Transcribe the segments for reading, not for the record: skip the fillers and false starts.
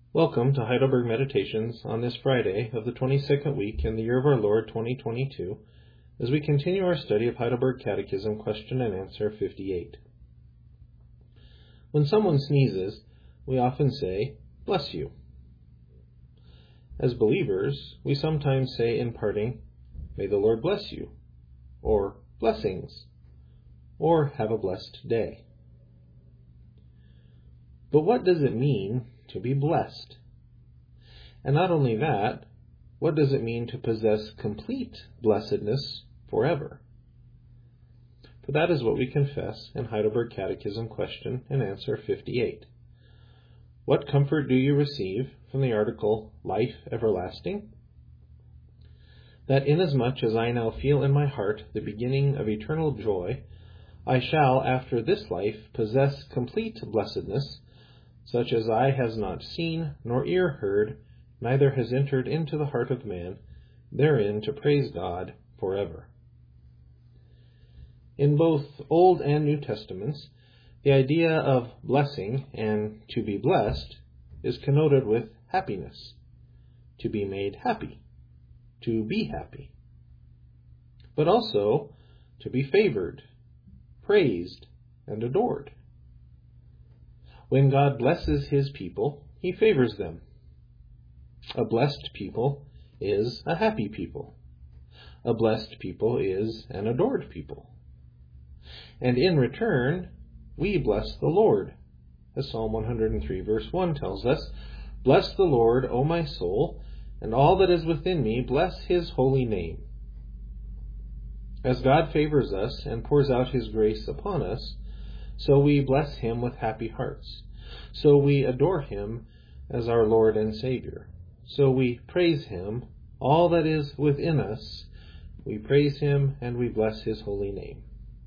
Welcome to Heidelberg Meditations on this Friday of the 22nd week in the year of our Lord 2022, as we continue our study of Heidelberg Catechism Question and Answer 58. When someone sneezes, we often say, "Bless you." As believers, we sometimes say in parting, "May the Lord bless you," or "Blessings," or "Have a blessed day." But what does it mean to be blessed? And not only that, what does it mean to possess complete blessedness forever? For that is what we confess in Heidelberg Catechism Question and Answer 58. What comfort do you receive from the article Life Everlasting? That inasmuch as I now feel in my heart the beginning of eternal joy, I shall after this life possess complete blessedness, such as eye has not seen, nor ear heard, neither has entered into the heart of man, therein to praise God forever. In both Old and New Testaments, the idea of blessing and to be blessed is connoted with happiness, to be made happy, to be happy, but also to be favored, praised, and adored. When God blesses his people, he favors them. A blessed people is a happy people. A blessed people is an adored people. And in return, we bless the Lord. As Psalm 103 verse 1 tells us, "Bless the Lord, O my soul, and all that is within me, bless his holy name." As God favors us and pours out his grace upon us, so we bless him with happy hearts. So we adore him as our Lord and Savior. So we praise him, all that is within us. We praise him and we bless his holy name.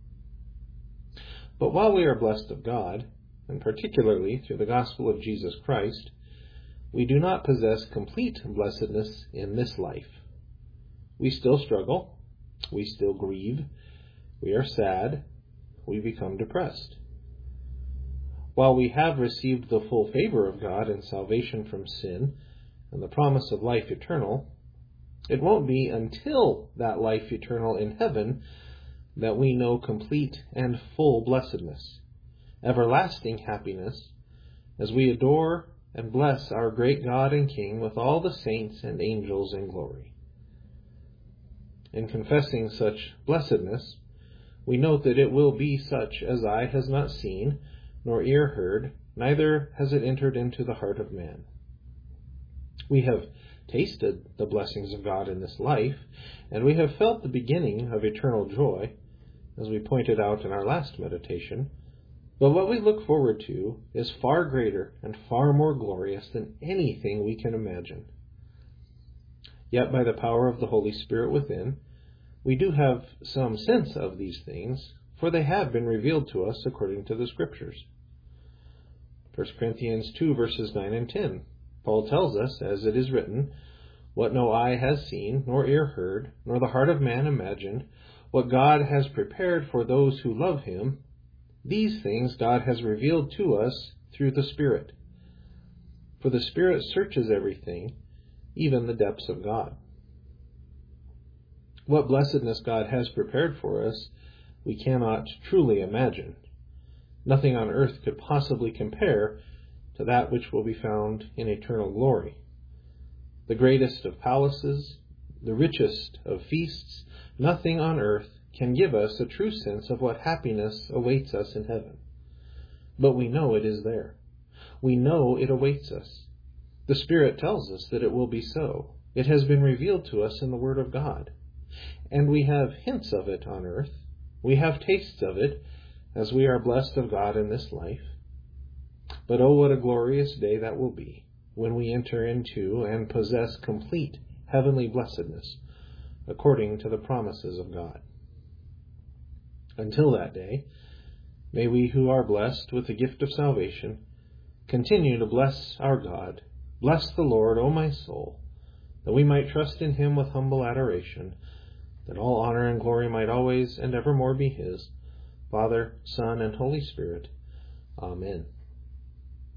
But while we are blessed of God, and particularly through the gospel of Jesus Christ, we do not possess complete blessedness in this life. We still struggle. We still grieve. We are sad. We become depressed. While we have received the full favor of God in salvation from sin and the promise of life eternal, it won't be until that life eternal in heaven that we know complete and full blessedness, everlasting happiness, as we adore and bless our great God and King with all the saints and angels in glory. In confessing such blessedness, we note that it will be such as eye has not seen, nor ear heard, neither has it entered into the heart of man. We have tasted the blessings of God in this life, and we have felt the beginning of eternal joy, as we pointed out in our last meditation, but what we look forward to is far greater and far more glorious than anything we can imagine. Yet by the power of the Holy Spirit within, we do have some sense of these things, for they have been revealed to us according to the Scriptures. 1 Corinthians 2 verses 9 and 10. Paul tells us, as it is written, "What no eye has seen, nor ear heard, nor the heart of man imagined, what God has prepared for those who love him, these things God has revealed to us through the Spirit. For the Spirit searches everything, even the depths of God." What blessedness God has prepared for us, we cannot truly imagine. Nothing on earth could possibly compare to that which will be found in eternal glory. The greatest of palaces, the richest of feasts, nothing on earth can give us a true sense of what happiness awaits us in heaven. But we know it is there. We know it awaits us. The Spirit tells us that it will be so. It has been revealed to us in the Word of God. And we have hints of it on earth. We have tastes of it, as we are blessed of God in this life. But oh, what a glorious day that will be, when we enter into and possess complete heavenly blessedness, according to the promises of God. Until that day, may we who are blessed with the gift of salvation continue to bless our God. Bless the Lord, O my soul, that we might trust in him with humble adoration, that all honor and glory might always and evermore be his, Father, Son, and Holy Spirit. Amen.